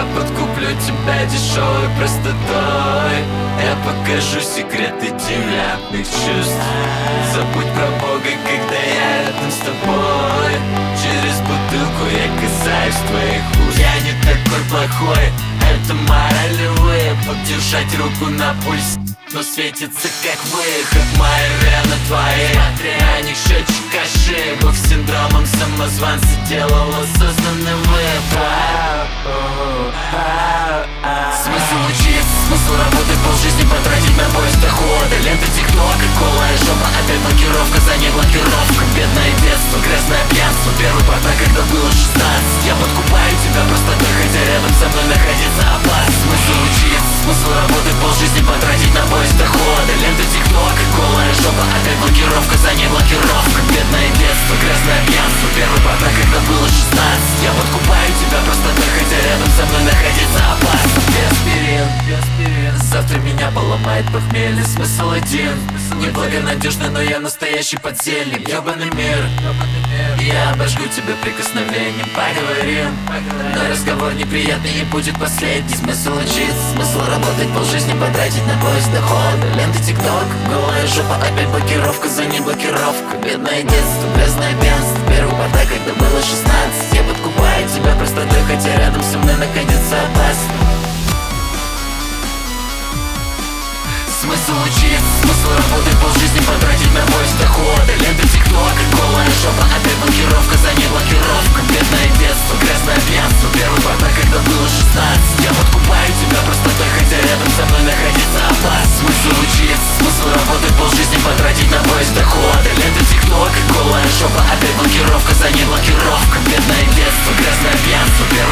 Я подкуплю тебя дешевой простотой. Я покажу секреты девятных чувств. Забудь про Бога, когда я рядом с тобой. Через бутылку я касаюсь твоих уст. Я не такой плохой, это моральный выпад. Держать руку на пульсе, но светится как выход. Мои вены твои, смотри, на них счетчик ошибок. Синдромом самозванца делал осознанный выбор. Смысл учиться, смысл работы, полжизни потратить на поиск дохода. Лента тикток, голая жопа, опять блокировка за ней блокировка. Бедное детство, грязное пьянство, первый порта, когда было 16. Я подкупаю тебя просто так, хотя рядом со мной находиться опасно. Смысл учиться, смысл работы, полжизни потратить на поиск дохода. Лента тикток, голая жопа, опять блокировка за ней блокировка. Бедное детство, грязное пьянство, первый порта, когда было 16. Я подкупаю тебя просто так, хотя рядом со мной находиться опасно. Аспирин, завтра меня поломает похмелье. Смысл один, неблагонадежный, но я настоящий подзельник. Ёбаный мир, я обожгу тебя прикосновением. Поговорим, но разговор неприятный и будет последний. Смысл учиться, смысл работать, полжизни потратить на поиск дохода. Лента тикток, голая жопа, опять блокировка за ней блокировка. Бедное детство, грязное пьянство, первый порта, когда было 16. Я подкупаю тебя просто так, хотя рядом со мной находиться опасно. Смысл учиться, смысл работать, полжизни потратить на поиск дохода. Лента тикток, голая жопа, опять блокировка за ней блокировка. Бедное детство, грязное пьянство, первый порта, когда было 16. Я подкупаю тебя просто так, хотя рядом со мной находиться опасно. Смысл учиться, смысл работать, полжизни потратить на поиск дохода. Лента тикток, голая жопа, опять блокировка за ней блокировка. Бедное детство, грязное пьянство, первый